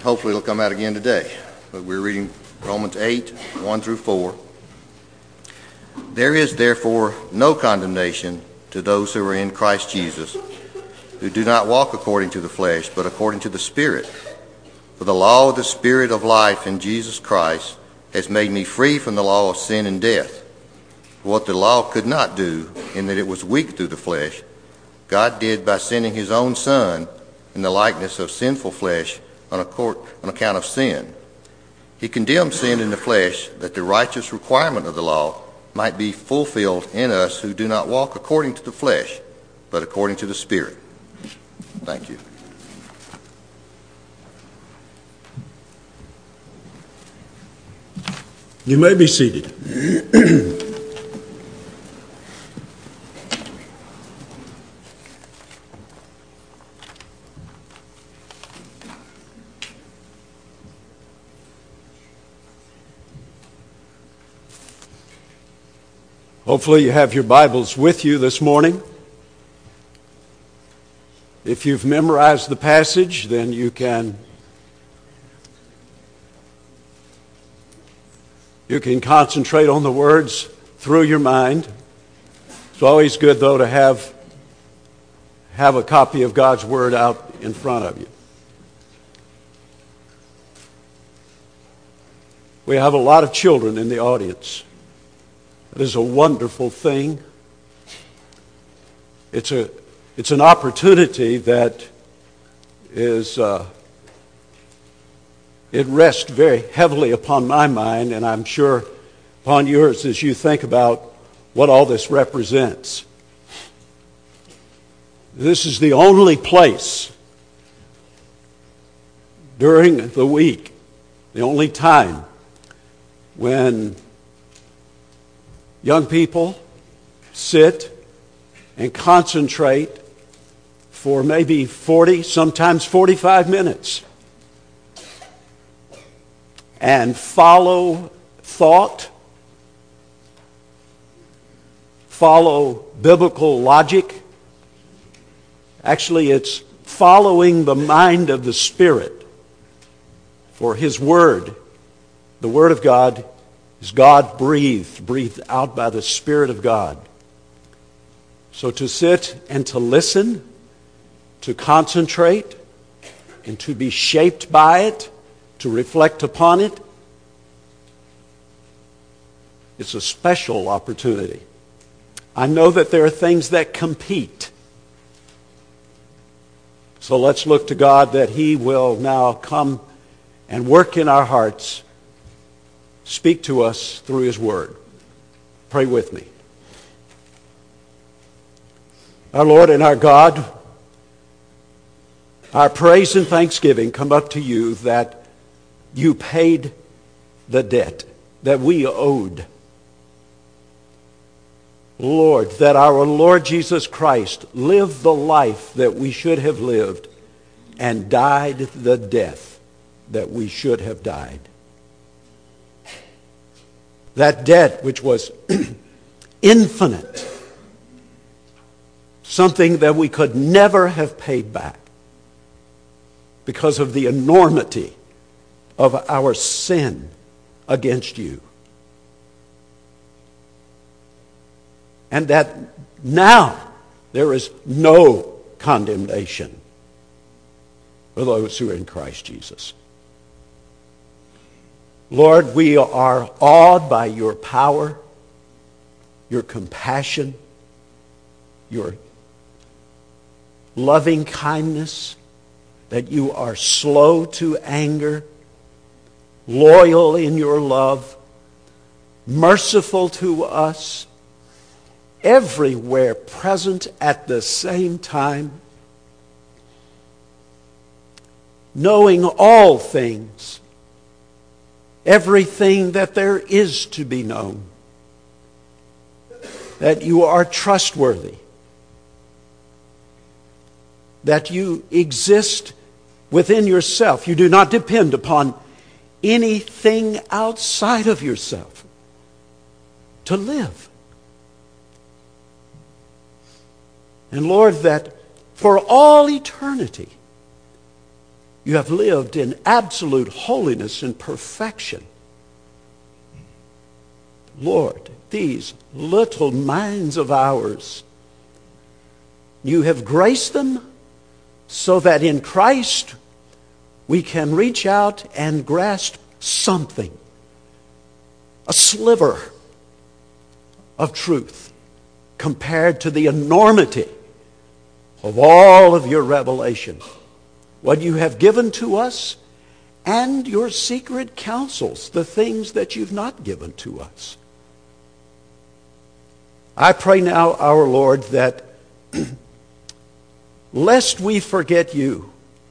hopefully it'll come out again today. But we're reading Romans 8, 1 through 4. There is therefore no condemnation to those who are in Christ Jesus, who do not walk according to the flesh, but according to the Spirit. For the law of the Spirit of life in Jesus Christ has made me free from the law of sin and death. What the law could not do, in that it was weak through the flesh, God did by sending his own Son in the likeness of sinful flesh on account of sin. He condemned sin in the flesh, that the righteous requirement of the law might be fulfilled in us who do not walk according to the flesh, but according to the Spirit. Thank you. You may be seated. Hopefully you have your Bibles with you this morning. If you've memorized the passage, then you can concentrate on the words through your mind. It's always good, though, to have a copy of God's Word out in front of you. We have a lot of children in the audience. It is a wonderful thing. It's an opportunity that is it rests very heavily upon my mind, and I'm sure upon yours as you think about what all this represents. This is the only place during the week, the only time when young people sit and concentrate for maybe 40, sometimes 45 minutes and follow thought, follow biblical logic. Actually, it's following the mind of the Spirit. For His Word, the Word of God, is God-breathed out by the Spirit of God. So to sit and to listen, to concentrate, and to be shaped by it, to reflect upon it, it's a special opportunity. I know that there are things that compete. So let's look to God that He will now come and work in our hearts, speak to us through His Word. Pray with me. Our Lord and our God, our praise and thanksgiving come up to you that you paid the debt that we owed. Lord, that our Lord Jesus Christ lived the life that we should have lived and died the death that we should have died. That debt which was infinite, something that we could never have paid back because of the enormity of our sin against you. And that now there is no condemnation for those who are in Christ Jesus. Lord, we are awed by your power, your compassion, your loving kindness, that you are slow to anger, loyal in your love, merciful to us, everywhere present at the same time, knowing all things, everything that there is to be known, that you are trustworthy, that you exist within yourself. You do not depend upon anything outside of yourself to live. And Lord, that for all eternity, You have lived in absolute holiness and perfection. Lord, these little minds of ours, you have graced them so that in Christ we can reach out and grasp something, a sliver of truth compared to the enormity of all of your revelation, what you have given to us, and your secret counsels, the things that you've not given to us. I pray now, our Lord, that lest we forget you.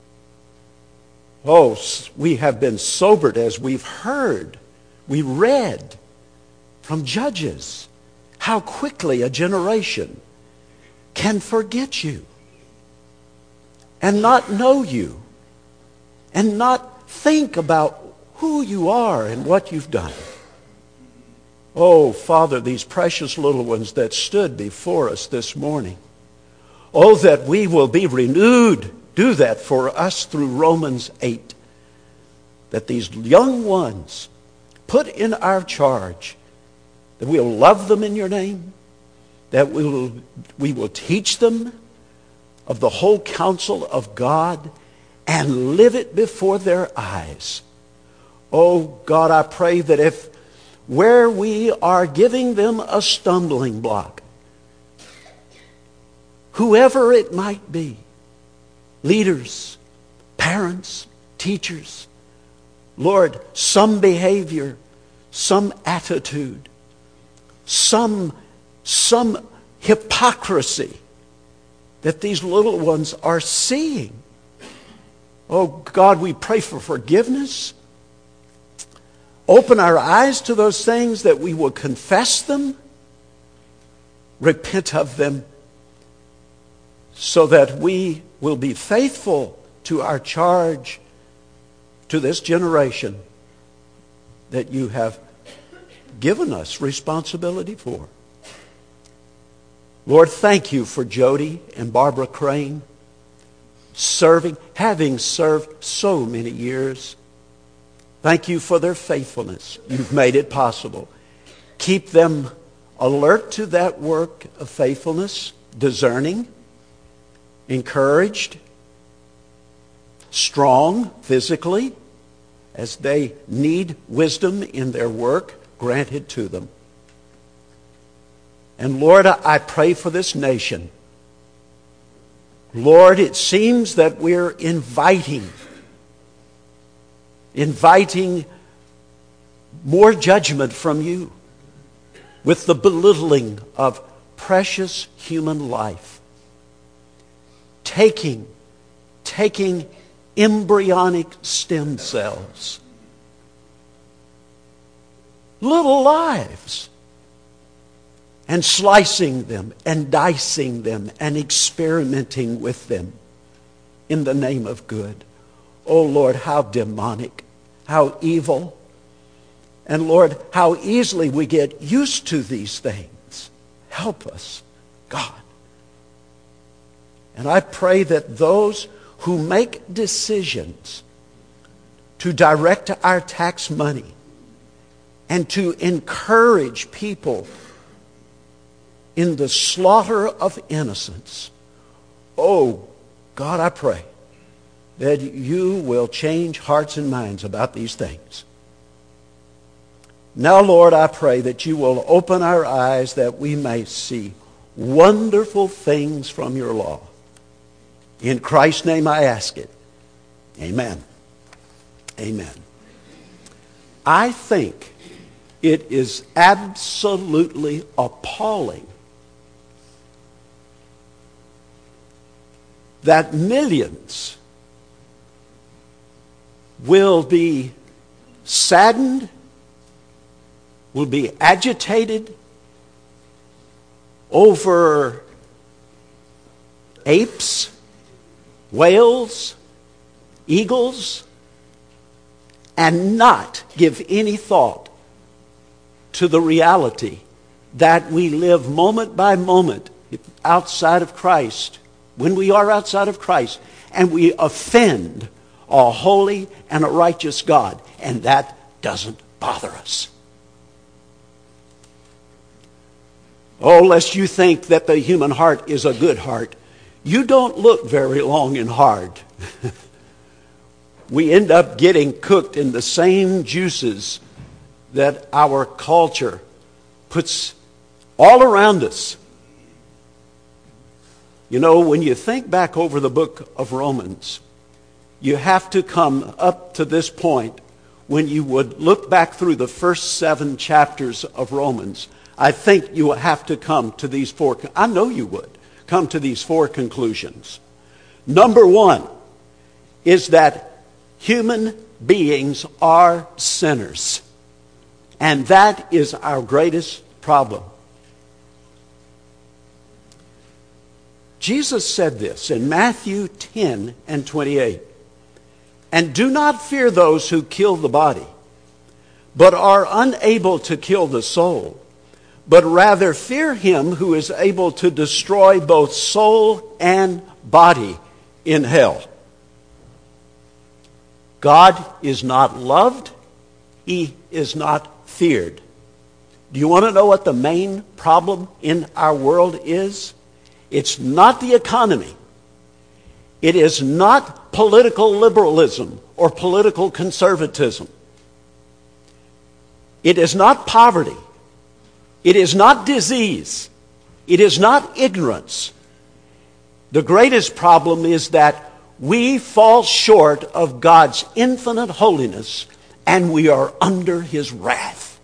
Oh, we have been sobered as we've heard, we read from Judges, how quickly a generation can forget you and not know you and not think about who you are and what you've done. Oh, Father, these precious little ones that stood before us this morning, oh, that we will be renewed. Do that for us through Romans 8. That these young ones put in our charge, that we will love them in your name, that we will teach them of the whole counsel of God and live it before their eyes. Oh God, I pray that if where we are giving them a stumbling block, whoever it might be, leaders, parents, teachers, Lord, some behavior, some attitude, some hypocrisy that these little ones are seeing. Oh God, we pray for forgiveness. Open our eyes to those things that we will confess them, repent of them, so that we will be faithful to our charge to this generation that you have given us responsibility for. Lord, thank you for Jody and Barbara Crane having served so many years. Thank you for their faithfulness. You've made it possible. Keep them alert to that work of faithfulness, discerning, encouraged, strong physically, as they need wisdom in their work granted to them. And Lord, I pray for this nation. Lord, it seems that we're inviting more judgment from you with the belittling of precious human life. Taking embryonic stem cells, little lives, and slicing them and dicing them and experimenting with them in the name of good. Oh Lord, how demonic, how evil, and Lord, how easily we get used to these things. Help us, God. And I pray that those who make decisions to direct our tax money and to encourage people in the slaughter of innocents, oh God, I pray that you will change hearts and minds about these things. Now, Lord, I pray that you will open our eyes that we may see wonderful things from your law. In Christ's name I ask it. Amen. Amen. I think it is absolutely appalling that millions will be saddened, will be agitated over apes, whales, eagles, and not give any thought to the reality that we live moment by moment outside of Christ, when we are outside of Christ, and we offend a holy and a righteous God, and that doesn't bother us. Oh, lest you think that the human heart is a good heart. You don't look very long and hard. We end up getting cooked in the same juices that our culture puts all around us. You know, when you think back over the book of Romans, you have to come up to this point when you would look back through the first 7 chapters of Romans. I think you will have to come to these 4, I know you would, come to these 4 conclusions. Number 1 is that human beings are sinners. And that is our greatest problem. Jesus said this in Matthew 10 and 28. And do not fear those who kill the body, but are unable to kill the soul, but rather fear him who is able to destroy both soul and body in hell. God is not loved. He is not feared. Do you want to know what the main problem in our world is? It's not the economy. It is not political liberalism or political conservatism. It is not poverty. It is not disease. It is not ignorance. The greatest problem is that we fall short of God's infinite holiness and we are under his wrath.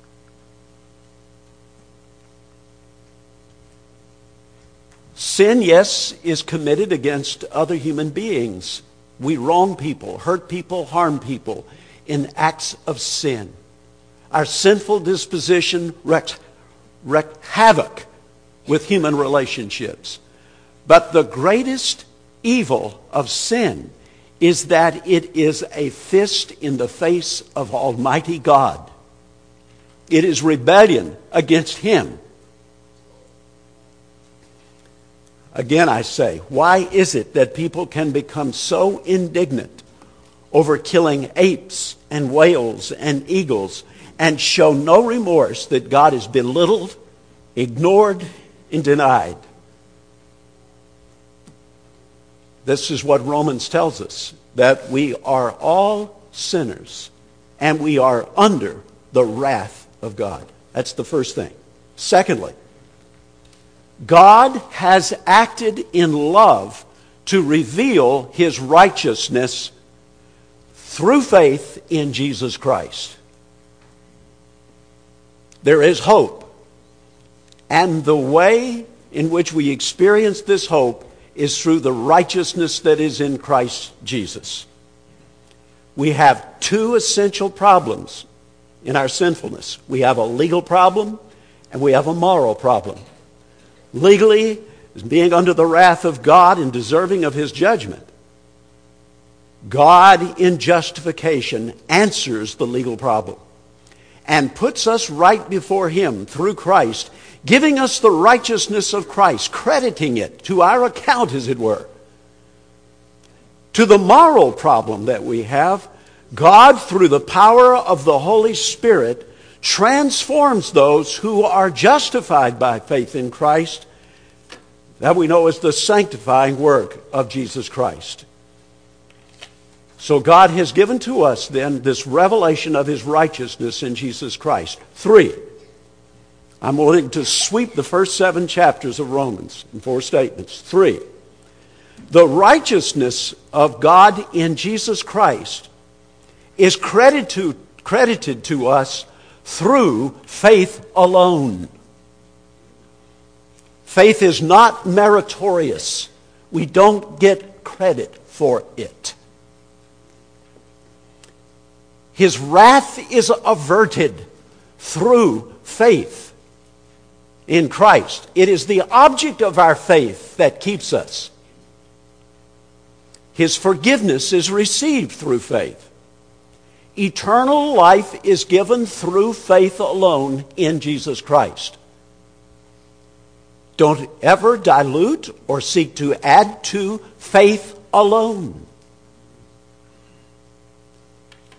Sin, yes, is committed against other human beings. We wrong people, hurt people, harm people in acts of sin. Our sinful disposition wreaks havoc with human relationships. But the greatest evil of sin is that it is a fist in the face of Almighty God. It is rebellion against him. Again, I say, why is it that people can become so indignant over killing apes and whales and eagles and show no remorse that God is belittled, ignored, and denied? This is what Romans tells us, that we are all sinners and we are under the wrath of God. That's the first thing. Secondly, God has acted in love to reveal his righteousness through faith in Jesus Christ. There is hope. And the way in which we experience this hope is through the righteousness that is in Christ Jesus. We have 2 essential problems in our sinfulness. We have a legal problem and we have a moral problem. Legally, is being under the wrath of God and deserving of his judgment. God, in justification, answers the legal problem and puts us right before him through Christ, giving us the righteousness of Christ, crediting it to our account, as it were. To the moral problem that we have, God, through the power of the Holy Spirit, transforms those who are justified by faith in Christ. That we know is the sanctifying work of Jesus Christ. So God has given to us then this revelation of his righteousness in Jesus Christ. 3, I'm willing to sweep the first 7 chapters of Romans in 4 statements. 3, the righteousness of God in Jesus Christ is credited to us through faith alone. Faith is not meritorious. We don't get credit for it. His wrath is averted through faith in Christ. It is the object of our faith that keeps us. His forgiveness is received through faith. Eternal life is given through faith alone in Jesus Christ. Don't ever dilute or seek to add to faith alone.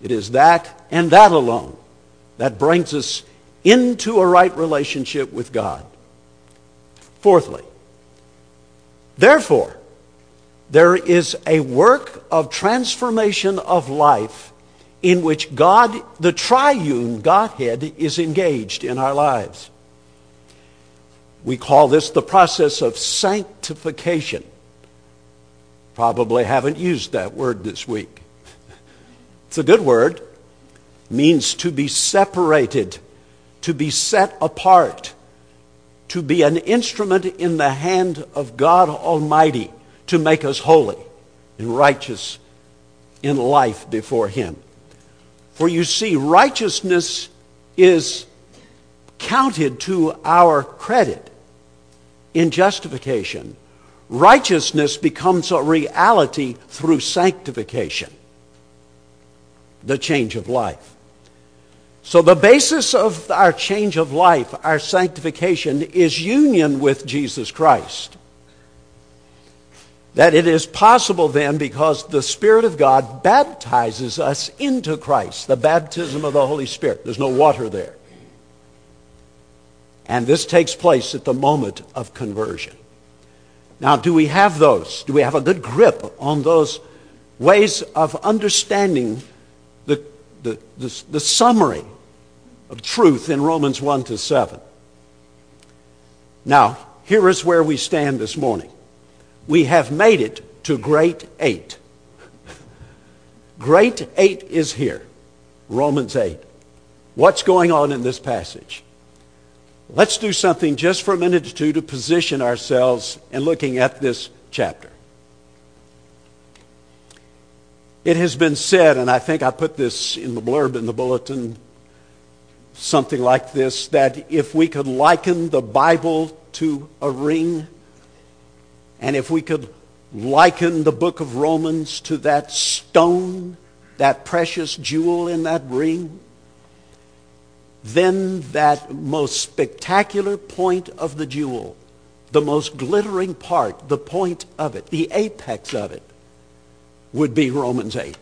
It is that and that alone that brings us into a right relationship with God. Fourthly, therefore, there is a work of transformation of life in which God, the triune Godhead, is engaged in our lives. We call this the process of sanctification. Probably haven't used that word this week. It's a good word. It means to be separated, to be set apart, to be an instrument in the hand of God Almighty to make us holy and righteous in life before Him. For you see, righteousness is counted to our credit in justification. Righteousness becomes a reality through sanctification, the change of life. So the basis of our change of life, our sanctification, is union with Jesus Christ. That it is possible then because the Spirit of God baptizes us into Christ, the baptism of the Holy Spirit. There's no water there. And this takes place at the moment of conversion. Now, do we have those? Do we have a good grip on those ways of understanding the summary of truth in Romans 1-7? Now, here is where we stand this morning. We have made it to Great 8. Great 8 is here. Romans 8. What's going on in this passage? Let's do something just for a minute or two to position ourselves in looking at this chapter. It has been said, and I think I put this in the blurb in the bulletin, something like this, that if we could liken the Bible to a ring, and if we could liken the book of Romans to that stone, that precious jewel in that ring, then that most spectacular point of the jewel, the most glittering part, the point of it, the apex of it, would be Romans 8.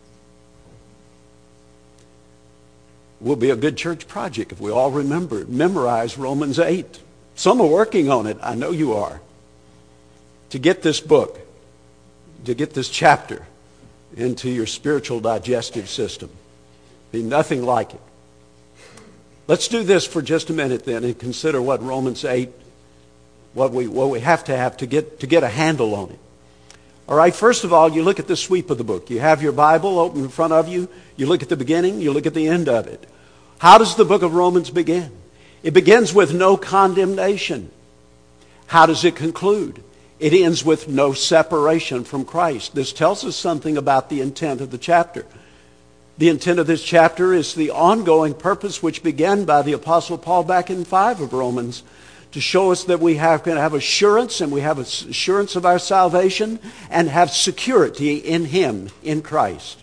Will be a good church project if we all memorize Romans 8. Some are working on it. I know you are. To get this book, to get this chapter into your spiritual digestive system. Be nothing like it. Let's do this for just a minute then and consider what Romans 8, what we have to get a handle on it. All right, first of all, you look at the sweep of the book. You have your Bible open in front of you. You look at the beginning, you look at the end of it. How does the book of Romans begin? It begins with no condemnation. How does it conclude? It ends with no separation from Christ. This tells us something about the intent of the chapter. The intent of this chapter is the ongoing purpose which began by the Apostle Paul back in 5 of Romans, to show us that we can have assurance, and we have assurance of our salvation, and have security in Him, in Christ.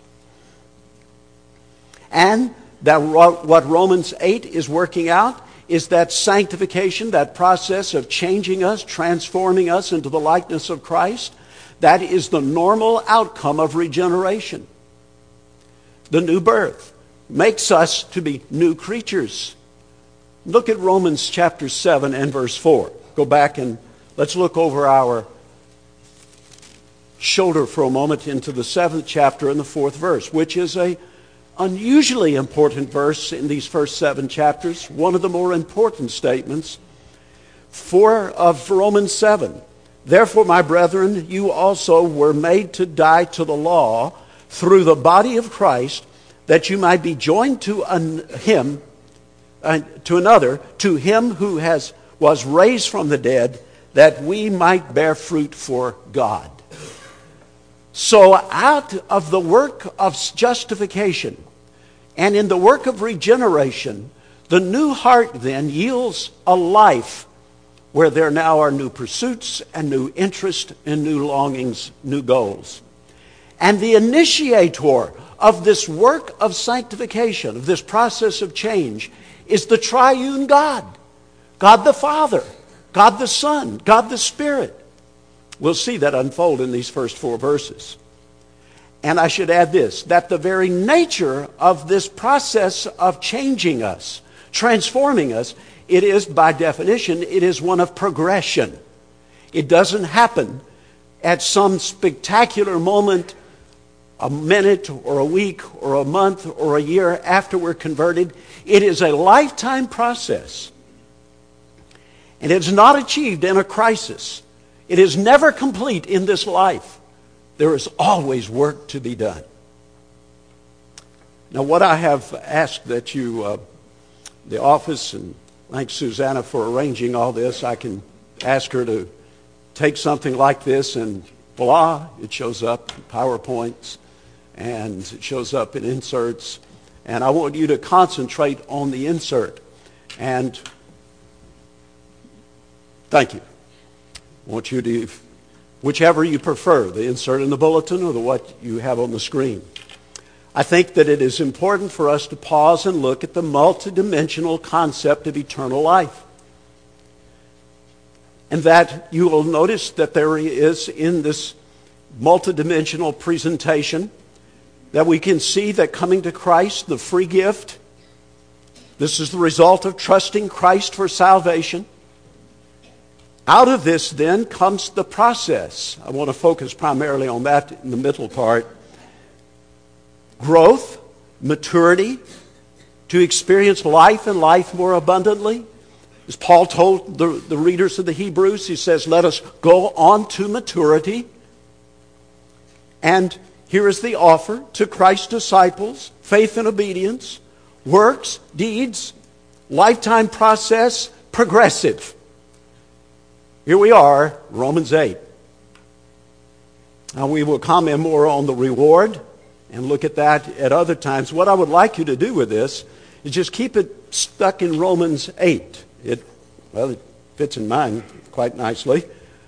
And that what Romans 8 is working out is that sanctification, that process of changing us, transforming us into the likeness of Christ. That is the normal outcome of regeneration. The new birth makes us to be new creatures. Look at Romans chapter 7 and verse 4. Go back and let's look over our shoulder for a moment into the 7th chapter and the 4th verse, which is a unusually important verse in these first 7 chapters, one of the more important statements of Romans 7. Therefore, my brethren, you also were made to die to the law through the body of Christ, that you might be joined to him, to another, to him who was raised from the dead, that we might bear fruit for God. So out of the work of justification and in the work of regeneration, the new heart then yields a life where there now are new pursuits and new interests and new longings, new goals. And the initiator of this work of sanctification, of this process of change, is the triune God. God the Father, God the Son, God the Spirit. We'll see that unfold in these first 4 verses. And I should add this, that the very nature of this process of changing us, transforming us, it is, by definition, it is one of progression. It doesn't happen at some spectacular moment, a minute or a week or a month or a year after we're converted. It is a lifetime process. And it's not achieved in a crisis. It is never complete in this life. There is always work to be done. Now, what I have asked that you, the office, and thanks Susanna for arranging all this, I can ask her to take something like this and voila, it shows up in PowerPoints and it shows up in inserts. And I want you to concentrate on the insert. And thank you. I want you to, whichever you prefer, the insert in the bulletin or what you have on the screen. I think that it is important for us to pause and look at the multidimensional concept of eternal life. And that you will notice that there is in this multidimensional presentation that we can see that coming to Christ, the free gift, this is the result of trusting Christ for salvation. Out of this then comes the process. I want to focus primarily on that in the middle part. Growth, maturity, to experience life and life more abundantly. As Paul told the readers of the Hebrews, he says, let us go on to maturity. And here is the offer to Christ's disciples, faith and obedience, works, deeds, lifetime process, progressive. Here we are, Romans 8. Now we will comment more on the reward and look at that at other times. What I would like you to do with this is just keep it stuck in Romans 8. It fits in mine quite nicely.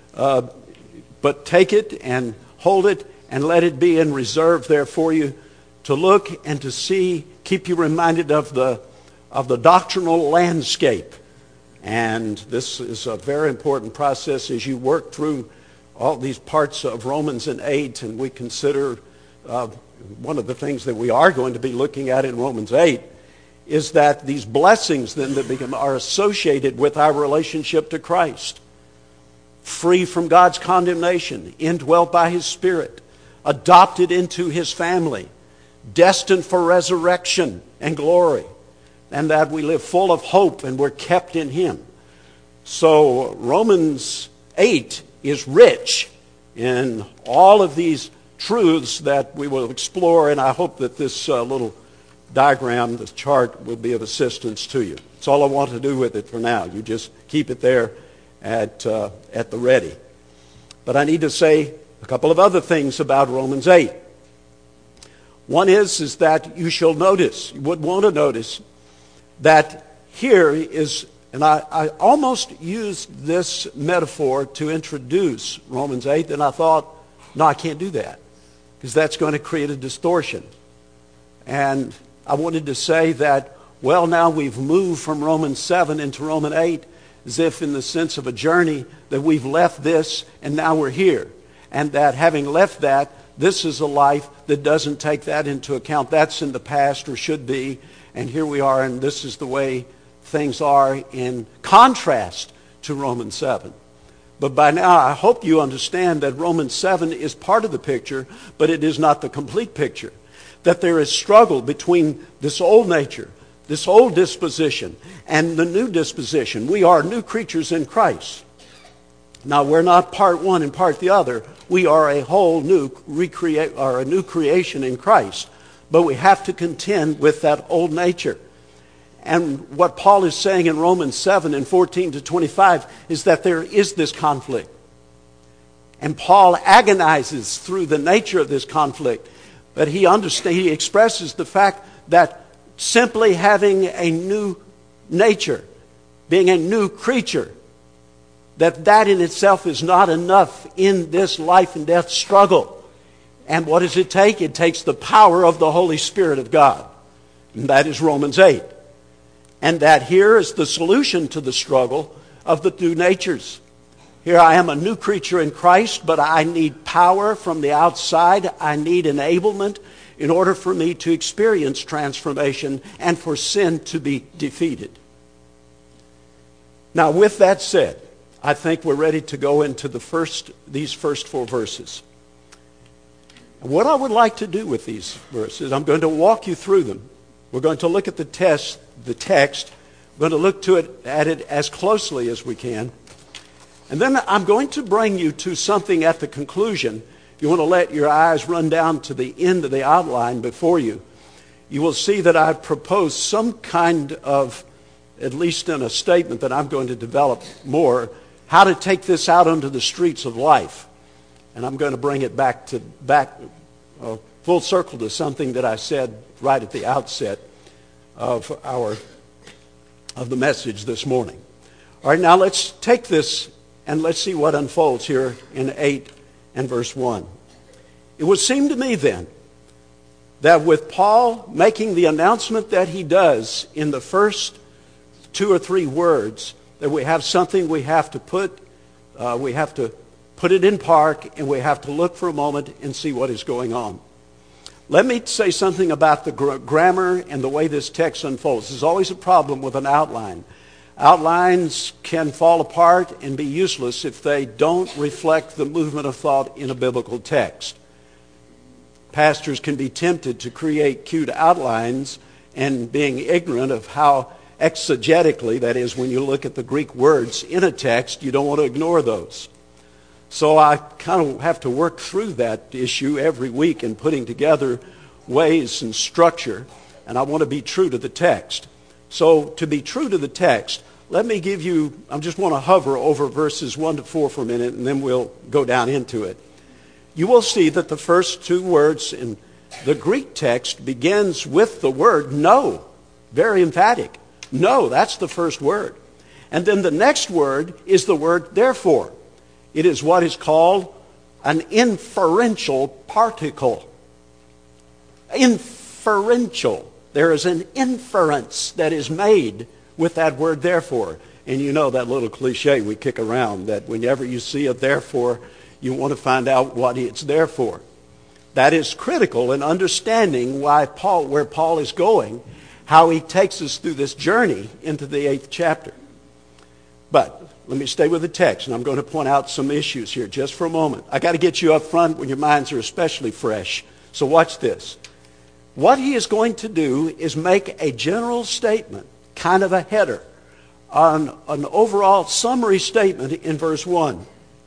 But take it and hold it and let it be in reserve there for you to look and to see, keep you reminded of the doctrinal landscape. And this is a very important process as you work through all these parts of Romans and 8, and we consider one of the things that we are going to be looking at in Romans 8 is that these blessings then that are associated with our relationship to Christ, free from God's condemnation, indwelt by His Spirit, adopted into His family, destined for resurrection and glory, and that we live full of hope and we're kept in Him. So Romans 8 is rich in all of these truths that we will explore, and I hope that this little diagram, this chart, will be of assistance to you. That's all I want to do with it for now. You just keep it there at the ready. But I need to say a couple of other things about Romans 8. One is that you shall notice, you would want to notice, that here is, and I almost used this metaphor to introduce Romans 8, and I thought, no, I can't do that, because that's going to create a distortion. And I wanted to say that, well, now we've moved from Romans 7 into Romans 8, as if in the sense of a journey, that we've left this and now we're here. And that having left that, this is a life that doesn't take that into account. That's in the past or should be. And here we are, and this is the way things are in contrast to Romans 7. But by now, I hope you understand that Romans 7 is part of the picture, but it is not the complete picture. That there is struggle between this old nature, this old disposition, and the new disposition. We are new creatures in Christ. Now, we're not part one and part the other. We are a whole new a new creation in Christ. But we have to contend with that old nature. And what Paul is saying in Romans 7 and 14 to 25 is that there is this conflict. And Paul agonizes through the nature of this conflict. But he expresses the fact that simply having a new nature, being a new creature, that in itself is not enough in this life and death struggle. And what does it take? It takes the power of the Holy Spirit of God. And that is Romans 8. And that here is the solution to the struggle of the two natures. Here I am, a new creature in Christ, but I need power from the outside. I need enablement in order for me to experience transformation and for sin to be defeated. Now, with that said, I think we're ready to go into these first 4 verses. What I would like to do with these verses, I'm going to walk you through them. We're going to look at the text. We're going to look at it as closely as we can. And then I'm going to bring you to something at the conclusion. If you want to let your eyes run down to the end of the outline before you, you will see that I've proposed some kind of, at least in a statement that I'm going to develop more, how to take this out onto the streets of life. And I'm going to bring it back full circle to something that I said right at the outset of the message this morning. All right, now let's take this and let's see what unfolds here in 8 and verse 1. It would seem to me then that with Paul making the announcement that he does in the first 2 or 3 words, that we have something we have to put it in park, and we have to look for a moment and see what is going on. Let me say something about the grammar and the way this text unfolds. There's always a problem with an outline. Outlines can fall apart and be useless if they don't reflect the movement of thought in a biblical text. Pastors can be tempted to create cute outlines, and being ignorant of how exegetically, that is, when you look at the Greek words in a text, you don't want to ignore those. So I kind of have to work through that issue every week in putting together ways and structure, and I want to be true to the text. So to be true to the text, let me give you, I just want to hover over verses 1 to 4 for a minute, and then we'll go down into it. You will see that the first 2 words in the Greek text begins with the word no. Very emphatic. No, that's the first word. And then the next word is the word therefore. It is what is called an inferential particle. Inferential. There is an inference that is made with that word therefore. And you know that little cliche we kick around, that whenever you see a therefore, you want to find out what it's there for. That is critical in understanding where Paul is going, how he takes us through this journey into the 8th chapter. But let me stay with the text, and I'm going to point out some issues here just for a moment. I got to get you up front when your minds are especially fresh. So watch this. What he is going to do is make a general statement, kind of a header, on an overall summary statement in verse 1.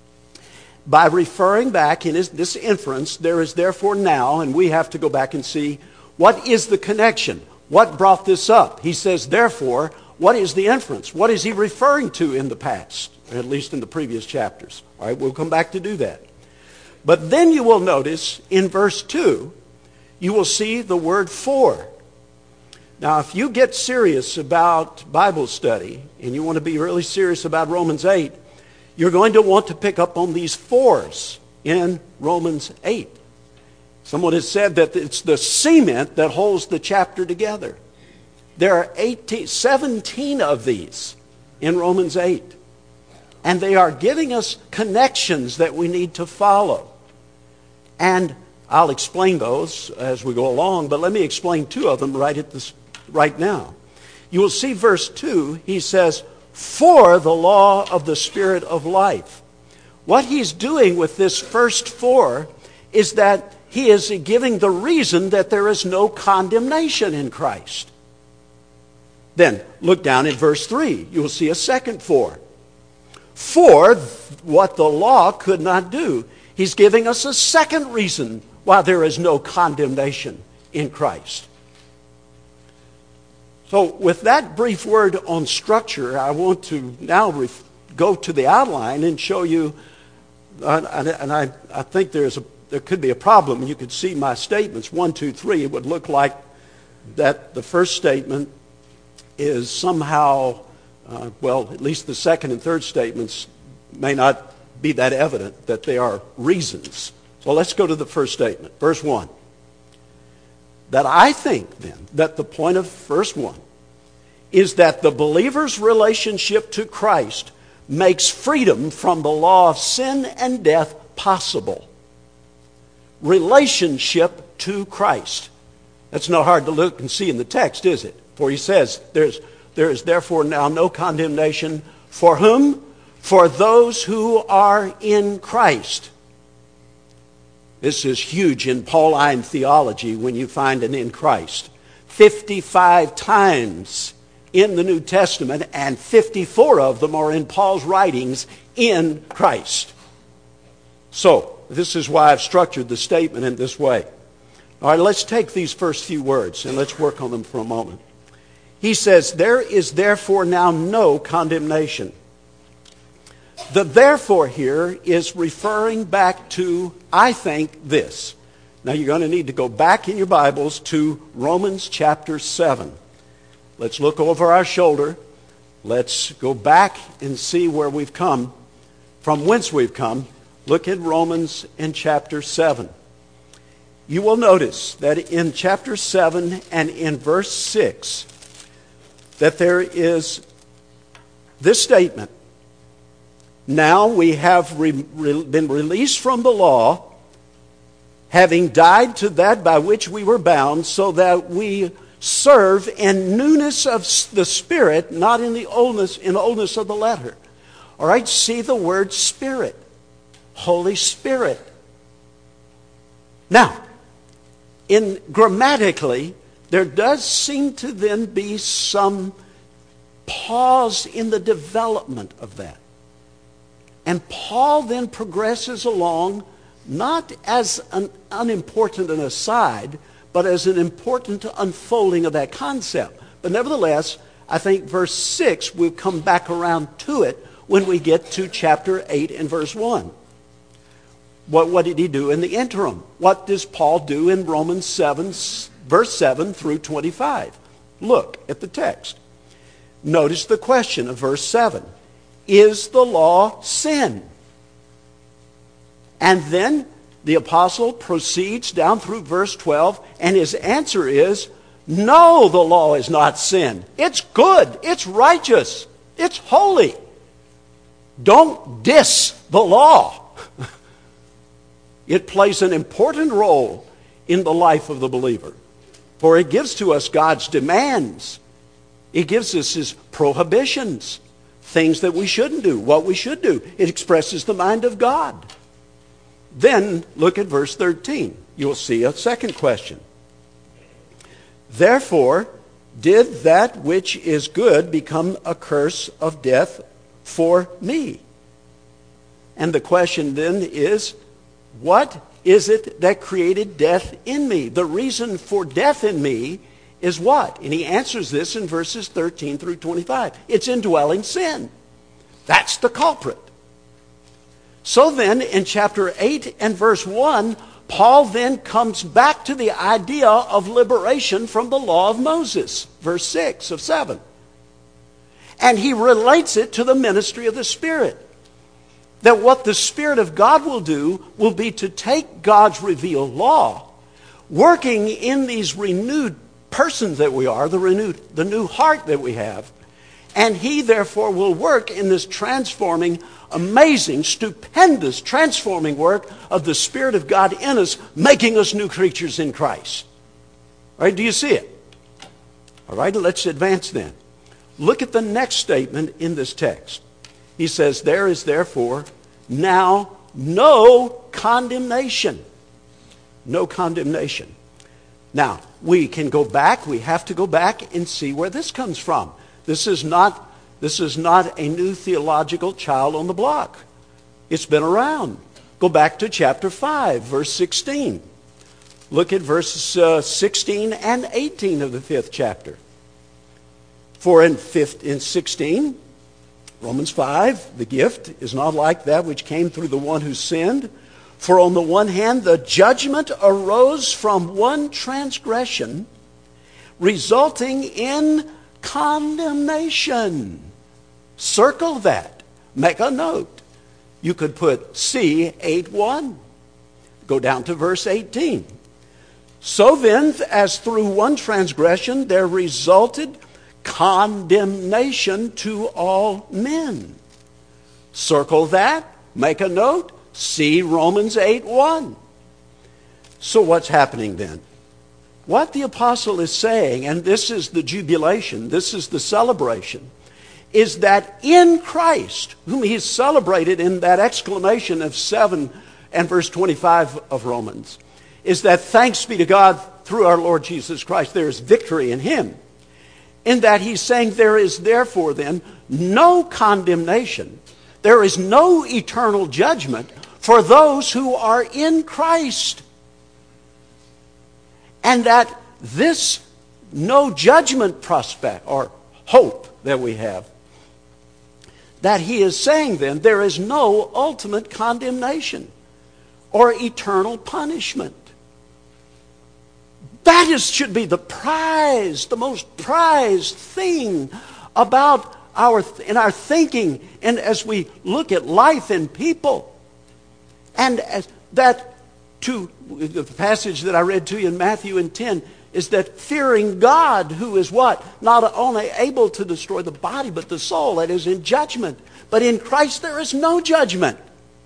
By referring back in this inference, there is therefore now, and we have to go back and see what is the connection. What brought this up? He says, therefore, what is the inference? What is he referring to in the past, or at least in the previous chapters? All right, we'll come back to do that. But then you will notice in verse 2, you will see the word for. Now, if you get serious about Bible study, and you want to be really serious about Romans 8, you're going to want to pick up on these fors in Romans 8. Someone has said that it's the cement that holds the chapter together. There are 17 of these in Romans 8. And they are giving us connections that we need to follow. And I'll explain those as we go along, but let me explain 2 of them right now. You will see verse 2, he says, for the law of the Spirit of life. What he's doing with this first 4 is that he is giving the reason that there is no condemnation in Christ. Then look down at verse 3. You will see a second for. For what the law could not do. He's giving us a second reason why there is no condemnation in Christ. So with that brief word on structure, I want to now go to the outline and show you, and I think there could be a problem. You could see my statements, 1, 2, 3. It would look like that the first statement is somehow, at least the second and third statements may not be that evident that they are reasons. So let's go to the first statement, verse 1. That I think then that the point of verse 1 is that the believer's relationship to Christ makes freedom from the law of sin and death possible. Relationship to Christ. That's not hard to look and see in the text, is it? For he says, there is therefore now no condemnation for whom? For those who are in Christ. This is huge in Pauline theology when you find an in Christ. 55 times in the New Testament, and 54 of them are in Paul's writings in Christ. So, this is why I've structured the statement in this way. All right, let's take these first few words and let's work on them for a moment. He says, there is therefore now no condemnation. The therefore here is referring back to, I think, this. Now you're going to need to go back in your Bibles to Romans chapter 7. Let's look over our shoulder. Let's go back and see where we've come, from whence we've come. Look at Romans in chapter 7. You will notice that in chapter 7 and in verse 6 that there is this statement. Now we have been released from the law, having died to that by which we were bound, so that we serve in newness of the Spirit, not in the oldness of the letter. All right, see the word Spirit. Holy Spirit. Now, grammatically, there does seem to then be some pause in the development of that. And Paul then progresses along, not as an unimportant an aside, but as an important unfolding of that concept. But nevertheless, I think verse 6, we'll come back around to it when we get to chapter 8 and verse 1. What did he do in the interim? What does Paul do in Romans 7, verse 7 through 25? Look at the text. Notice the question of verse 7. Is the law sin? And then the apostle proceeds down through verse 12, and his answer is, no, the law is not sin. It's good. It's righteous. It's holy. Don't diss the law. It plays an important role in the life of the believer. For it gives to us God's demands. It gives us His prohibitions. Things that we shouldn't do, what we should do. It expresses the mind of God. Then look at verse 13. You'll see a second question. Therefore, did that which is good become a curse of death for me? And the question then is, what is it that created death in me? The reason for death in me is what? And he answers this in verses 13 through 25. It's indwelling sin. That's the culprit. So then, in chapter 8 and verse 1, Paul then comes back to the idea of liberation from the law of Moses, verse 6 of 7. And he relates it to the ministry of the Spirit. That what the Spirit of God will do will be to take God's revealed law, working in these renewed persons that we are, the new heart that we have, and He therefore will work in this transforming, amazing, stupendous, transforming work of the Spirit of God in us, making us new creatures in Christ. All right, do you see it? All right, let's advance then. Look at the next statement in this text. He says, there is therefore now no condemnation. No condemnation. Now, we can go back, we have to go back and see where this comes from. This is not a new theological child on the block. It's been around. Go back to chapter 5, verse 16. Look at verses 16 and 18 of the 5th chapter. For in 16, Romans 5, the gift is not like that which came through the one who sinned. For on the one hand, the judgment arose from one transgression, resulting in condemnation. Circle that. Make a note. You could put C 8:1. Go down to verse 18. So then, as through one transgression there resulted condemnation to all men. Circle that, make a note, see Romans 8:1. So what's happening then? What the apostle is saying, and this is the jubilation, this is the celebration, is that in Christ, whom he has celebrated in that exclamation of 7 and verse 25 of Romans, is that thanks be to God through our Lord Jesus Christ, there is victory in him. In that he's saying there is therefore then no condemnation. There is no eternal judgment for those who are in Christ. And that this no judgment prospect or hope that we have, that he is saying then there is no ultimate condemnation or eternal punishment. That should be the prize, the most prized thing about our thinking, and as we look at life and people. And as that, to the passage that I read to you in Matthew 10, is that fearing God, who is what? Not only able to destroy the body, but the soul, that is in judgment. But in Christ there is no judgment.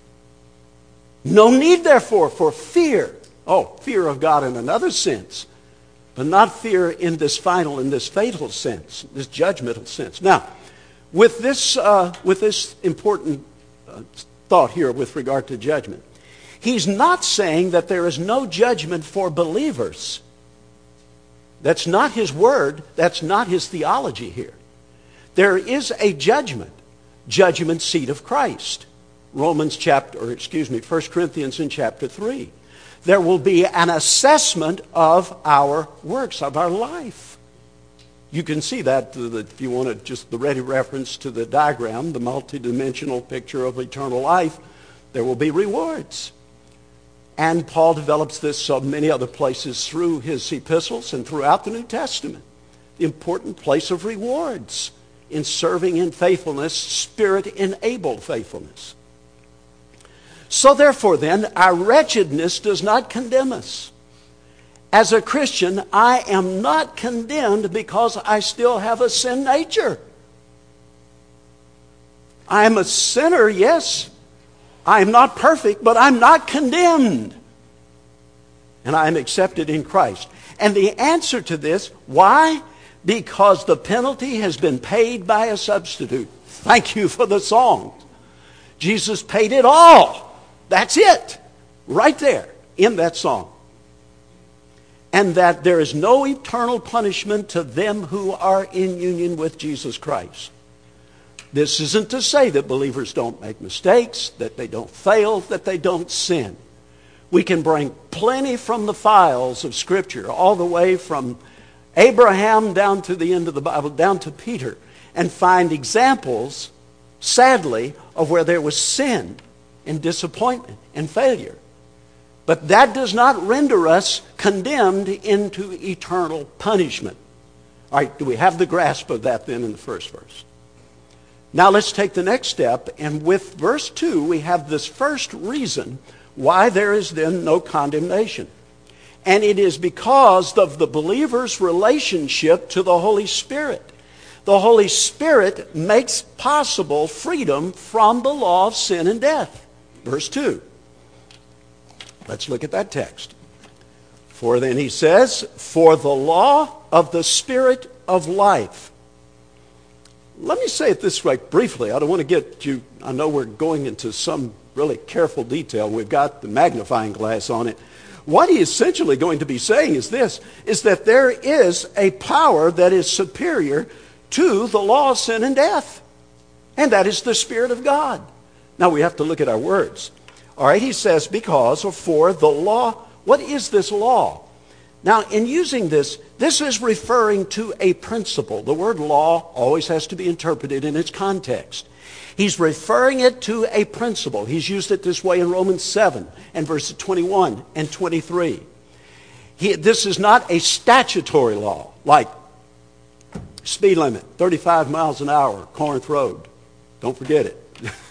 No need, therefore, for fear. Oh, fear of God in another sense, but not fear in this final, in this fatal sense, this judgmental sense. Now, with this important thought here with regard to judgment, he's not saying that there is no judgment for believers. That's not his word. That's not his theology here. There is a judgment seat of Christ. 1 Corinthians in chapter 3. There will be an assessment of our works, of our life. You can see that if you want just the ready reference to the diagram, the multidimensional picture of eternal life. There will be rewards. And Paul develops this so many other places through his epistles and throughout the New Testament. The important place of rewards in serving in faithfulness, Spirit-enabled faithfulness. So therefore then, our wretchedness does not condemn us. As a Christian, I am not condemned because I still have a sin nature. I am a sinner, yes. I am not perfect, but I'm not condemned. And I am accepted in Christ. And the answer to this, why? Because the penalty has been paid by a substitute. Thank you for the song. Jesus paid it all. That's it. Right there in that song. And that there is no eternal punishment to them who are in union with Jesus Christ. This isn't to say that believers don't make mistakes, that they don't fail, that they don't sin. We can bring plenty from the files of Scripture, all the way from Abraham down to the end of the Bible, down to Peter, and find examples, sadly, of where there was sin and disappointment and failure. But that does not render us condemned into eternal punishment. All right, do we have the grasp of that then in the first verse? Now let's take the next step, and with verse 2 we have this first reason why there is then no condemnation. And it is because of the believer's relationship to the Holy Spirit. The Holy Spirit makes possible freedom from the law of sin and death. Verse 2. Let's look at that text. For then he says, for the law of the Spirit of life. Let me say it this way briefly. I don't want to get you, I know we're going into some really careful detail. We've got the magnifying glass on it. What he is essentially going to be saying is this, is that there is a power that is superior to the law of sin and death. And that is the Spirit of God. Now we have to look at our words. All right, he says, because or for the law. What is this law? Now, in using this is referring to a principle. The word law always has to be interpreted in its context. He's referring it to a principle. He's used it this way in Romans 7 and verses 21 and 23. This is not a statutory law, like speed limit, 35 miles an hour, Corinth Road. Don't forget it.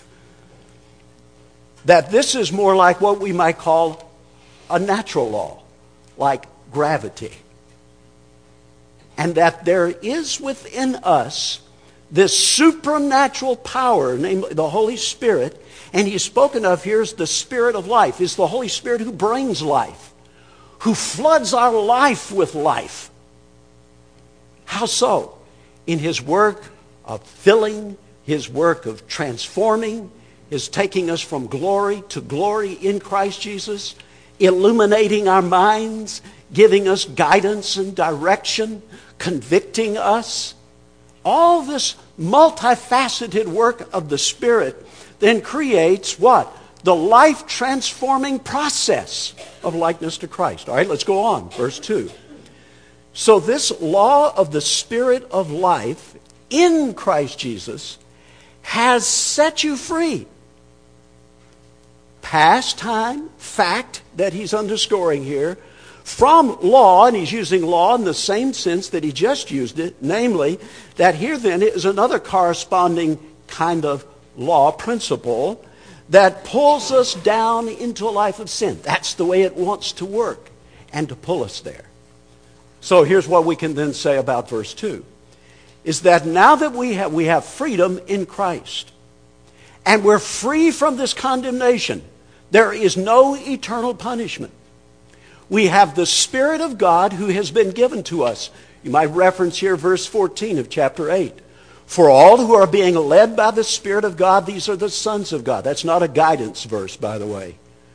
That this is more like what we might call a natural law, like gravity. And that there is within us this supernatural power, namely the Holy Spirit, and he's spoken of here as the Spirit of life. It's the Holy Spirit who brings life, who floods our life with life. How so? In his work of filling, his work of transforming, his taking us from glory to glory in Christ Jesus, illuminating our minds, giving us guidance and direction, convicting us. All this multifaceted work of the Spirit then creates what? The life-transforming process of likeness to Christ. All right, let's go on. Verse 2. So this law of the Spirit of life in Christ Jesus has set you free. Past time, fact that he's underscoring here, from law, and he's using law in the same sense that he just used it, namely, that here then is another corresponding kind of law principle that pulls us down into a life of sin. That's the way it wants to work and to pull us there. So here's what we can then say about verse 2, is that now that we have freedom in Christ, and we're free from this condemnation, there is no eternal punishment. We have the Spirit of God who has been given to us. You might reference here verse 14 of chapter 8. For all who are being led by the Spirit of God, these are the sons of God. That's not a guidance verse, by the way.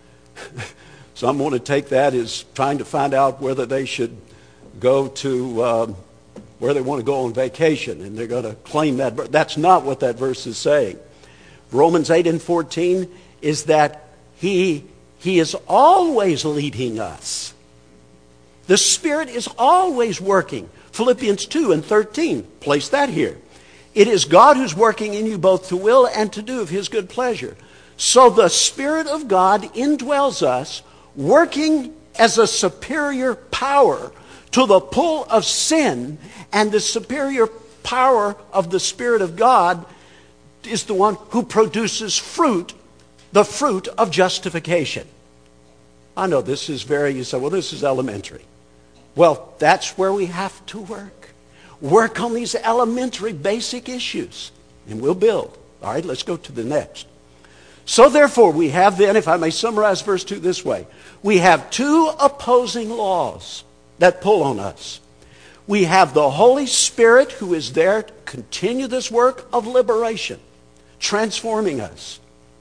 Some want to take that as trying to find out whether they should go to where they want to go on vacation, and they're going to claim that. That's not what that verse is saying. Romans 8 and 14 is that He is always leading us. The Spirit is always working. Philippians 2 and 13, place that here. It is God who's working in you both to will and to do of his good pleasure. So the Spirit of God indwells us, working as a superior power to the pull of sin, and the superior power of the Spirit of God is the one who produces fruit, the fruit of justification. I know this is you say, well, this is elementary. Well, that's where we have to work. Work on these elementary basic issues, and we'll build. All right, let's go to the next. So therefore, we have then, if I may summarize verse 2 this way, we have two opposing laws that pull on us. We have the Holy Spirit who is there to continue this work of liberation, transforming us.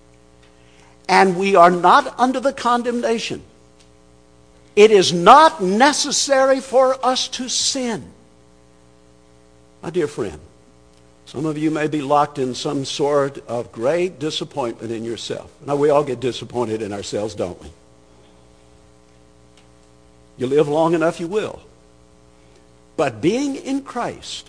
And we are not under the condemnation. It is not necessary for us to sin. My dear friend, some of you may be locked in some sort of great disappointment in yourself. Now, we all get disappointed in ourselves, don't we? You live long enough, you will. But being in Christ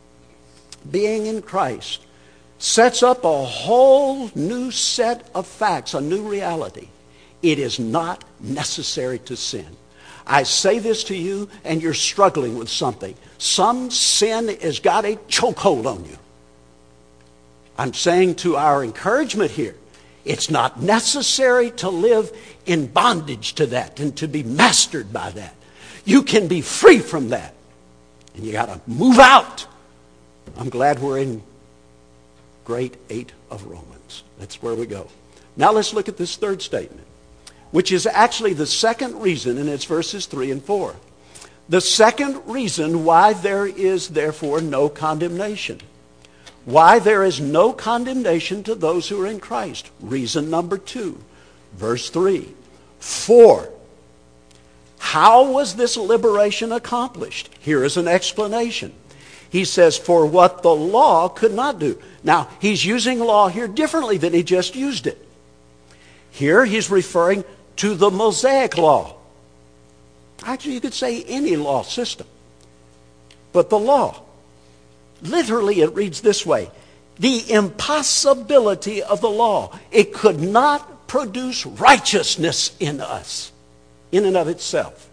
sets up a whole new set of facts, a new reality. It is not necessary to sin. I say this to you, and you're struggling with something. Some sin has got a chokehold on you. I'm saying to our encouragement here, it's not necessary to live in bondage to that and to be mastered by that. You can be free from that. And you got to move out. I'm glad we're in grade 8 of Romans. That's where we go. Now let's look at this third statement, which is actually the second reason, and it's verses 3 and 4. The second reason why there is therefore no condemnation. Why there is no condemnation to those who are in Christ. Reason number 2, verse 3. For, how was this liberation accomplished? Here is an explanation. He says, for what the law could not do. Now, he's using law here differently than he just used it. Here he's referring to the Mosaic law. Actually, you could say any law system. But the law, literally it reads this way. The impossibility of the law. It could not produce righteousness in us, in and of itself.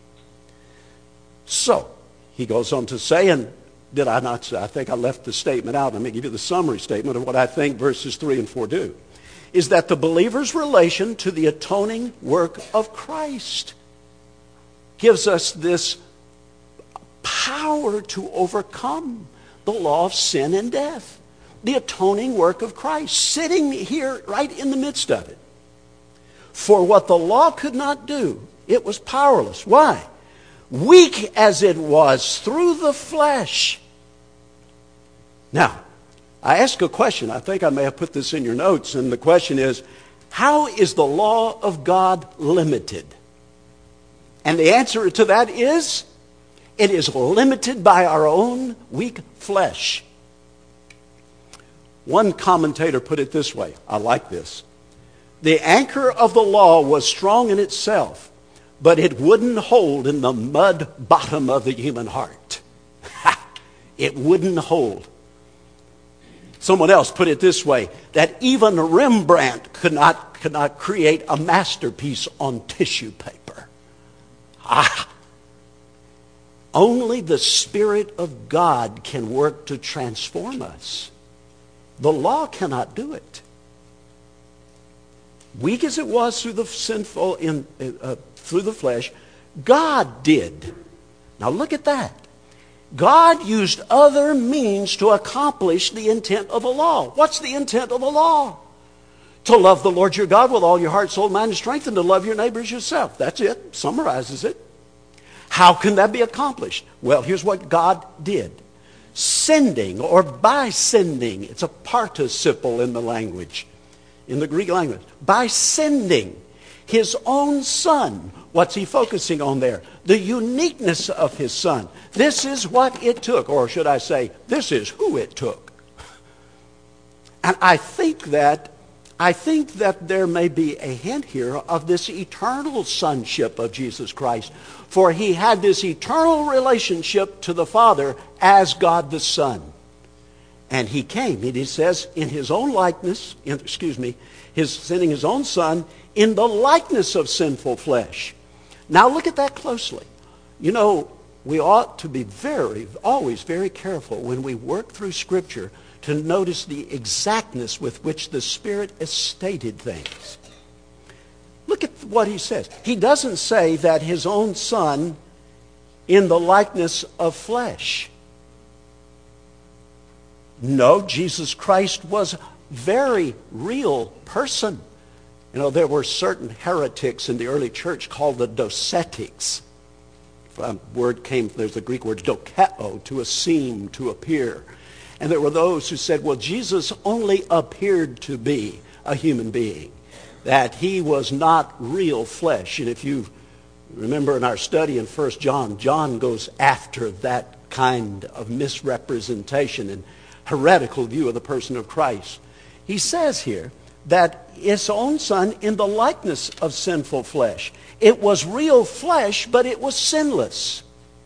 So, he goes on to say, and did I not say, I think I left the statement out. Let me give you the summary statement of what I think verses 3 and 4 do. Is that the believer's relation to the atoning work of Christ gives us this power to overcome the law of sin and death. The atoning work of Christ, sitting here right in the midst of it. For what the law could not do, it was powerless. Why? Weak as it was through the flesh. Now, I ask a question. I think I may have put this in your notes. And the question is, how is the law of God limited? And the answer to that is, it is limited by our own weak flesh. One commentator put it this way. I like this. The anchor of the law was strong in itself, but it wouldn't hold in the mud bottom of the human heart. It wouldn't hold. Someone else put it this way, that even Rembrandt could not create a masterpiece on tissue paper. Only the Spirit of God can work to transform us. The law cannot do it. Weak as it was through the sinful, through the flesh, God did. Now look at that. God used other means to accomplish the intent of the law. What's the intent of the law? To love the Lord your God with all your heart, soul, mind, and strength, and to love your neighbor as yourself. That's it. Summarizes it. How can that be accomplished? Well, here's what God did. Sending, or by sending, it's a participle in the language, in the Greek language. By sending his own Son. What's he focusing on there? The uniqueness of his Son. This is what it took, or should I say, this is who it took. And I think that there may be a hint here of this eternal sonship of Jesus Christ. For he had this eternal relationship to the Father as God the Son. And he came, and he says, in his own likeness, sending his own Son in the likeness of sinful flesh. Now look at that closely. You know, we ought to be always very careful when we work through Scripture to notice the exactness with which the Spirit has stated things. Look at what he says. He doesn't say that his own Son in the likeness of flesh. No, Jesus Christ was a very real person. You know, there were certain heretics in the early church called the docetics. There's the Greek word dokeo, to seem, to appear. And there were those who said, well, Jesus only appeared to be a human being, that he was not real flesh. And if you remember in our study in 1 John, John goes after that kind of misrepresentation and heretical view of the person of Christ. He says here that his own Son in the likeness of sinful flesh. It was real flesh, but it was sinless.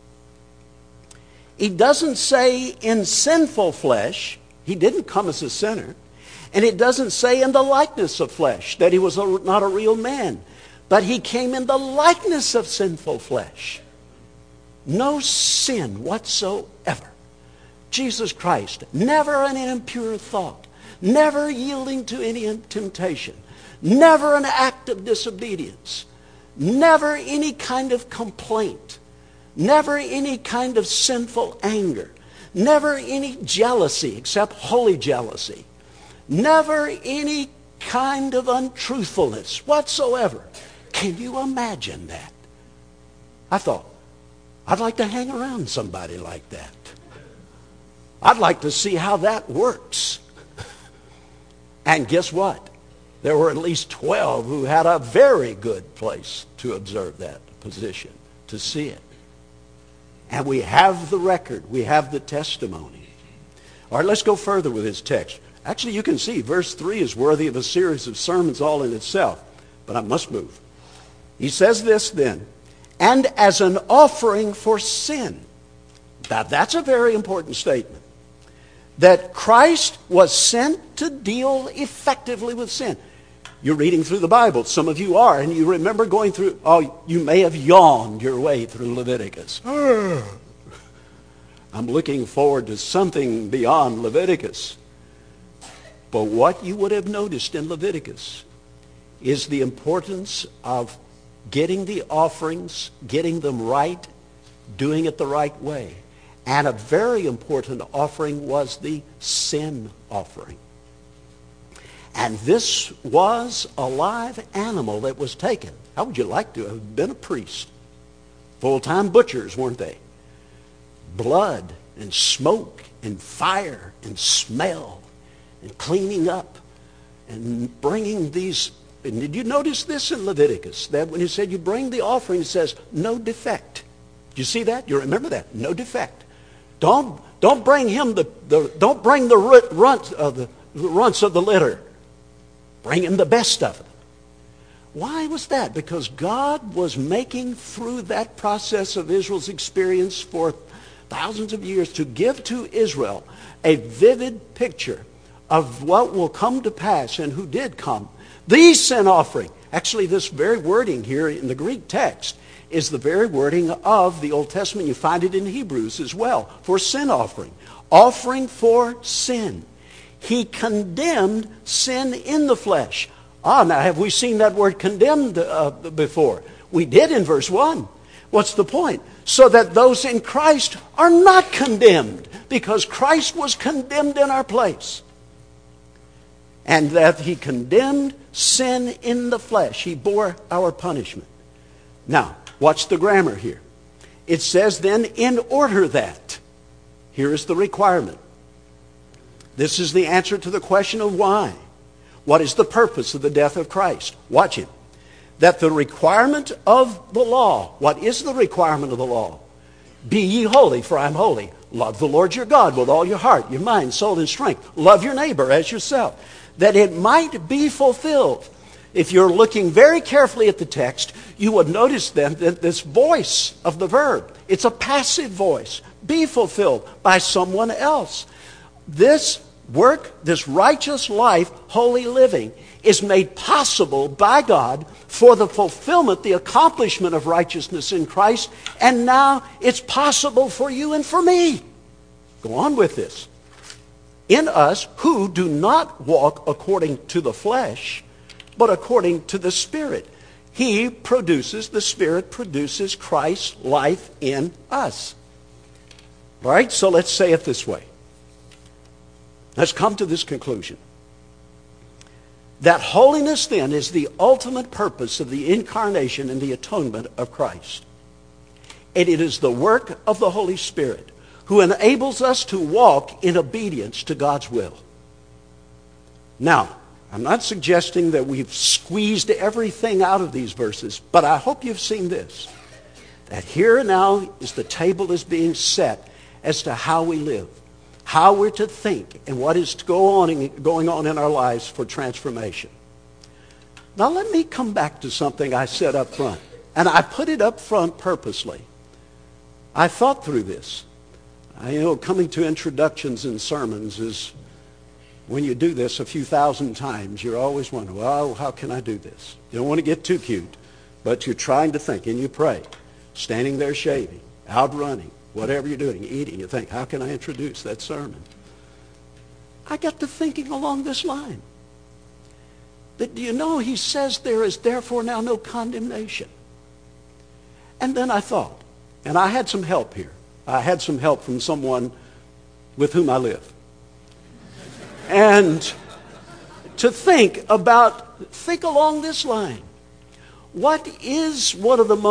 He doesn't say in sinful flesh. He didn't come as a sinner. And it doesn't say in the likeness of flesh that he was not a real man. But he came in the likeness of sinful flesh. No sin whatsoever. Jesus Christ, never an impure thought. Never yielding to any temptation. Never an act of disobedience. Never any kind of complaint. Never any kind of sinful anger. Never any jealousy except holy jealousy. Never any kind of untruthfulness whatsoever. Can you imagine that? I thought, I'd like to hang around somebody like that. I'd like to see how that works. And guess what? There were at least 12 who had a very good place to observe that position, to see it. And we have the record. We have the testimony. All right, let's go further with this text. Actually, you can see verse 3 is worthy of a series of sermons all in itself. But I must move. He says this then, and as an offering for sin. Now, that's a very important statement. That Christ was sent to deal effectively with sin. You're reading through the Bible. Some of you are, and you remember going through, you may have yawned your way through Leviticus. I'm looking forward to something beyond Leviticus. But what you would have noticed in Leviticus is the importance of getting the offerings, getting them right, doing it the right way. And a very important offering was the sin offering. And this was a live animal that was taken. How would you like to have been a priest? Full-time butchers, weren't they? Blood and smoke and fire and smell and cleaning up and bringing these. And did you notice this in Leviticus? That when he said you bring the offering, it says no defect. Do you see that? You remember that? No defect. Don't bring him don't bring the runts of the litter. Bring him the best of it. Why was that? Because God was making through that process of Israel's experience for thousands of years to give to Israel a vivid picture of what will come to pass and who did come. The sin offering. Actually, this very wording here in the Greek text is the very wording of the Old Testament. You find it in Hebrews as well, for sin offering. Offering for sin. He condemned sin in the flesh. Now have we seen that word condemned before? We did in verse 1. What's the point? So that those in Christ are not condemned, because Christ was condemned in our place. And that he condemned sin in the flesh. He bore our punishment. Now, watch the grammar here. It says then, in order that. Here is the requirement. This is the answer to the question of why. What is the purpose of the death of Christ? Watch him. That the requirement of the law. What is the requirement of the law? Be ye holy, for I am holy. Love the Lord your God with all your heart, your mind, soul, and strength. Love your neighbor as yourself. That it might be fulfilled. If you're looking very carefully at the text, you would notice then that this voice of the verb, it's a passive voice. Be fulfilled by someone else. This work, this righteous life, holy living, is made possible by God for the fulfillment, the accomplishment of righteousness in Christ. And now it's possible for you and for me. Go on with this. In us who do not walk according to the flesh, but according to the Spirit. The Spirit produces Christ's life in us. All right, so let's say it this way. Let's come to this conclusion. That holiness then is the ultimate purpose of the incarnation and the atonement of Christ. And it is the work of the Holy Spirit who enables us to walk in obedience to God's will. Now, I'm not suggesting that we've squeezed everything out of these verses, but I hope you've seen this. That here now is the table is being set as to how we live, how we're to think, and what is going on in our lives for transformation. Now let me come back to something I said up front, and I put it up front purposely. I thought through this. Coming to introductions in sermons is, when you do this a few thousand times, you're always wondering, well, how can I do this? You don't want to get too cute, but you're trying to think, and you pray. Standing there shaving, out running, whatever you're doing, eating, you think, how can I introduce that sermon? I got to thinking along this line. That, do you know, he says there is therefore now no condemnation. And then I thought, and I had some help here. I had some help from someone with whom I live. And to think along this line. What is one of the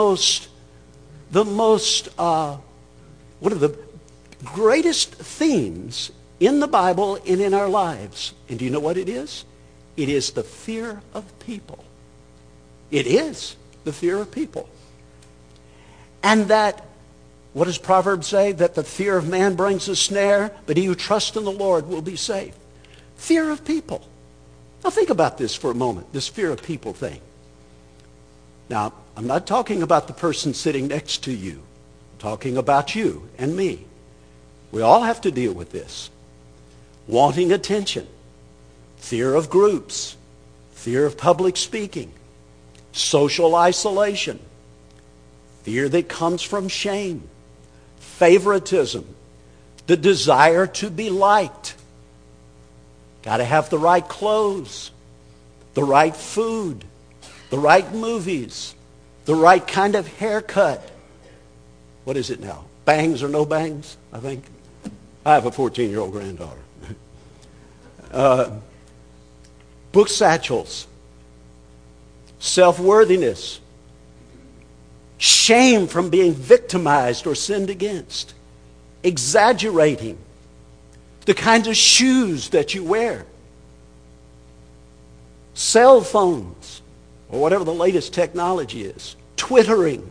greatest themes in the Bible and in our lives? And do you know what it is? It is the fear of people. It is the fear of people. And that, what does Proverbs say? That the fear of man brings a snare, but he who trusts in the Lord will be safe. Fear of people. Now think about this for a moment, this fear of people thing. Now, I'm not talking about the person sitting next to you. I'm talking about you and me. We all have to deal with this. Wanting attention. Fear of groups. Fear of public speaking. Social isolation. Fear that comes from shame. Favoritism. The desire to be liked. Got to have the right clothes. The right food. The right movies. The right kind of haircut. What is it now? bangs or no bangs, I think. I have a 14-year-old granddaughter. Book satchels, self-worthiness, shame from being victimized or sinned against, exaggerating, the kinds of shoes that you wear, cell phones, or whatever the latest technology is, Twittering,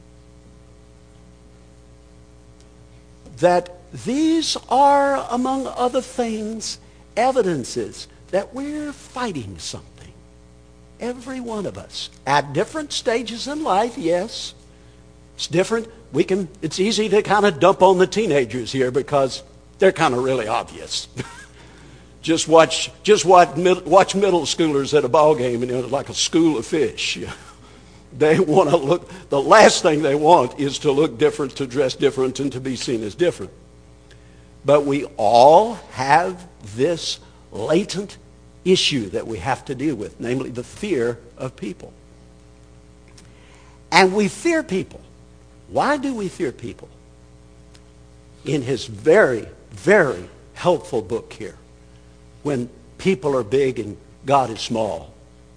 that these are, among other things, evidences that we're fighting something. Every one of us. At different stages in life, yes. It's different. It's easy to kind of dump on the teenagers here because they're kind of really obvious. Just watch middle schoolers at a ball game and it's like a school of fish. They want to look, the last thing they want is to look different, to dress different, and to be seen as different. But we all have this latent issue that we have to deal with, namely the fear of people. And we fear people. Why do we fear people? In his very, very helpful book here, When People Are Big and God is Small,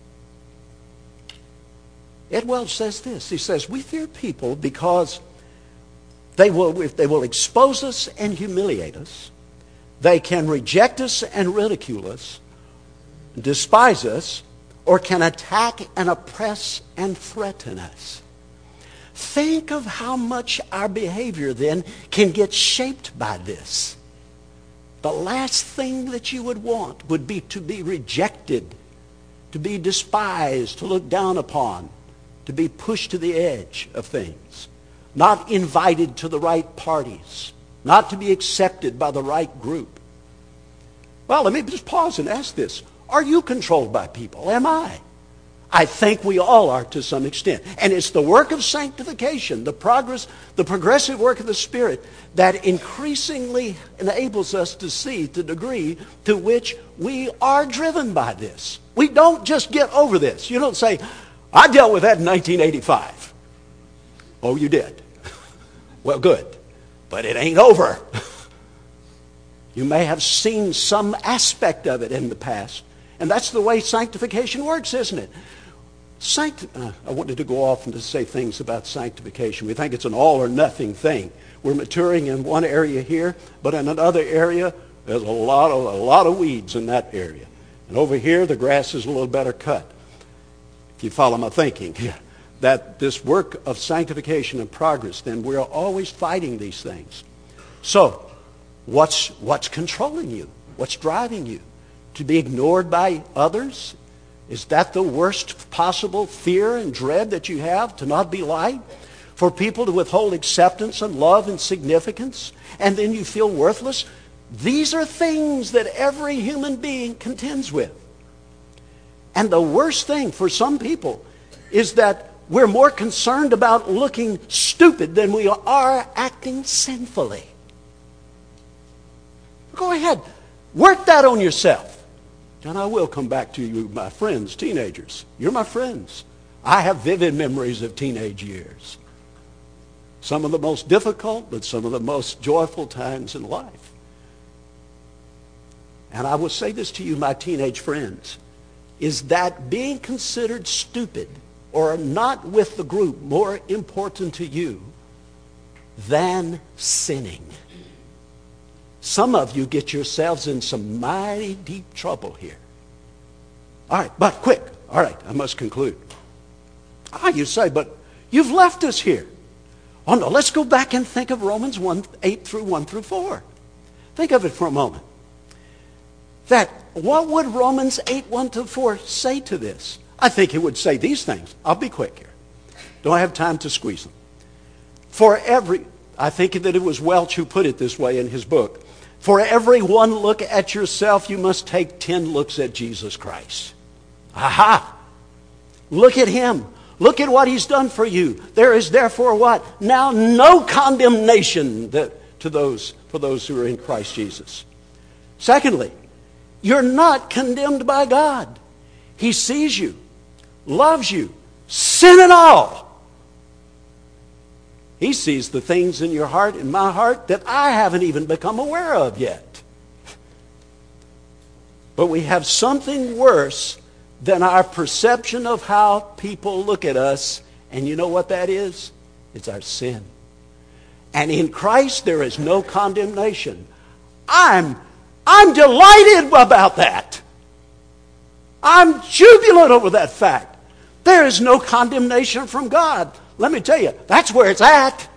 Ed Welch says this. He says, we fear people because they will expose us and humiliate us. They can reject us and ridicule us, despise us, or can attack and oppress and threaten us. Think of how much our behavior then can get shaped by this. The last thing that you would want would be to be rejected, to be despised, to look down upon, to be pushed to the edge of things, not invited to the right parties, not to be accepted by the right group. Well, let me just pause and ask this. Are you controlled by people? Am I? I think we all are to some extent. And it's the work of sanctification, the progressive work of the Spirit that increasingly enables us to see the degree to which we are driven by this. We don't just get over this. You don't say, I dealt with that in 1985. Oh, you did? Well, good. But it ain't over. You may have seen some aspect of it in the past. And that's the way sanctification works, isn't it? I wanted to go off and to say things about sanctification. We think it's an all or nothing thing. We're maturing in one area here, but in another area, there's a lot of weeds in that area. And over here, the grass is a little better cut. If you follow my thinking, that this work of sanctification and progress, then we're always fighting these things. So, what's controlling you? What's driving you? To be ignored by others? Is that the worst possible fear and dread that you have, to not be liked? For people to withhold acceptance and love and significance, and then you feel worthless? These are things that every human being contends with. And the worst thing for some people is that we're more concerned about looking stupid than we are acting sinfully. Go ahead. Work that on yourself. And I will come back to you, my friends, teenagers. You're my friends. I have vivid memories of teenage years. Some of the most difficult, but some of the most joyful times in life. And I will say this to you, my teenage friends, is that being considered stupid or not with the group more important to you than sinning? Some of you get yourselves in some mighty deep trouble here. All right, but quick. All right, I must conclude. You say, but you've left us here. Oh no, let's go back and think of Romans 1:8 through 1 through 4. Think of it for a moment. That what would Romans 8:1 to 4 say to this? I think it would say these things. I'll be quick here. Don't have time to squeeze them. I think that it was Welch who put it this way in his book. For every one look at yourself, you must take 10 looks at Jesus Christ. Aha! Look at him. Look at what he's done for you. There is therefore what? Now no condemnation for those who are in Christ Jesus. Secondly, you're not condemned by God. He sees you, loves you, sin and all. He sees the things in your heart and my heart that I haven't even become aware of yet. But we have something worse than our perception of how people look at us. And you know what that is? It's our sin. And in Christ there is no condemnation. I'm delighted about that. I'm jubilant over that fact. There is no condemnation from God. Let me tell you, that's where it's at.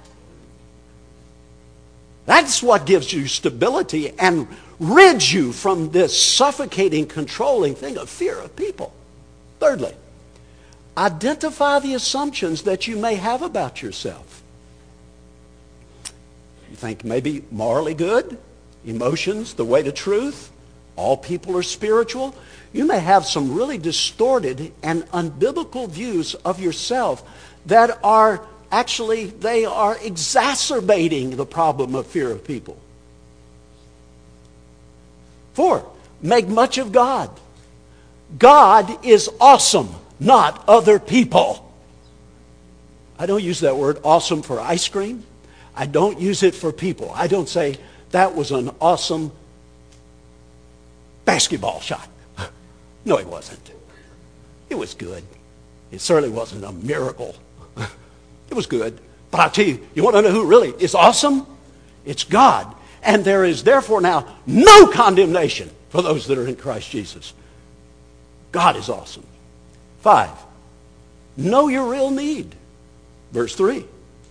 That's what gives you stability and rids you from this suffocating, controlling thing of fear of people. Thirdly, identify the assumptions that you may have about yourself. You think maybe morally good, emotions, the way to truth, all people are spiritual. You may have some really distorted and unbiblical views of yourself that are actually, they are exacerbating the problem of fear of people. 4, make much of God. God is awesome, not other people. I don't use that word awesome for ice cream. I don't use it for people. I don't say that was an awesome basketball shot. No, it wasn't. It was good. It certainly wasn't a miracle. It was good. But I'll tell you, you want to know who really is awesome? It's God. And there is therefore now no condemnation for those that are in Christ Jesus. God is awesome. 5, know your real need. Verse 3.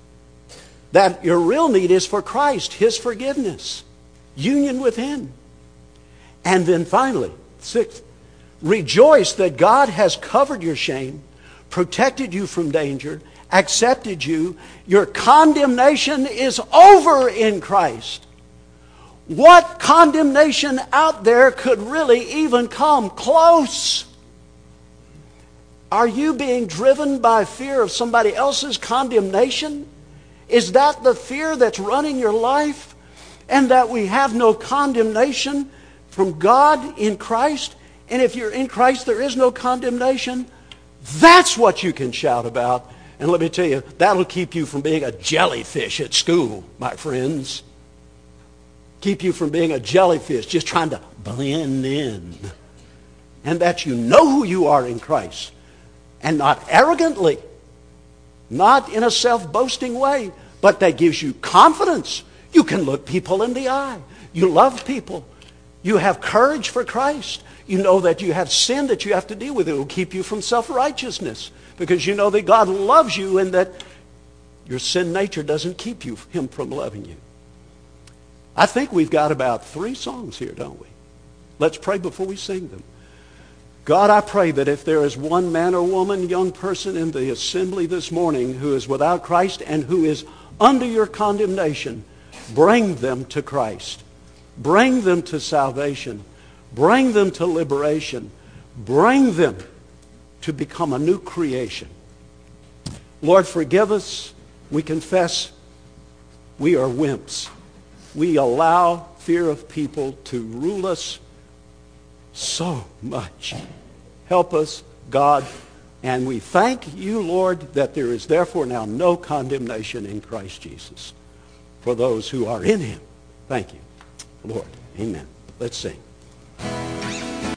That your real need is for Christ, His forgiveness, union with Him. And then finally, 6, rejoice that God has covered your shame, protected you from danger, accepted you. Your condemnation is over in Christ. What condemnation out there could really even come close? Are you being driven by fear of somebody else's condemnation? Is that the fear that's running your life? And that we have no condemnation from God in Christ? And if you're in Christ, there is no condemnation? That's what you can shout about. And let me tell you, that'll keep you from being a jellyfish at school, my friends. Keep you from being a jellyfish, just trying to blend in. And that you know who you are in Christ. And not arrogantly, not in a self-boasting way, but that gives you confidence. You can look people in the eye. You love people. You have courage for Christ. You know that you have sin that you have to deal with. It will keep you from self-righteousness because you know that God loves you and that your sin nature doesn't keep Him from loving you. I think we've got about 3 songs here, don't we? Let's pray before we sing them. God, I pray that if there is one man or woman, young person in the assembly this morning who is without Christ and who is under your condemnation, bring them to Christ. Bring them to salvation. Bring them to liberation. Bring them to become a new creation. Lord, forgive us. We confess we are wimps. We allow fear of people to rule us so much. Help us, God. And we thank you, Lord, that there is therefore now no condemnation in Christ Jesus for those who are in Him. Thank you, Lord. Amen. Let's sing.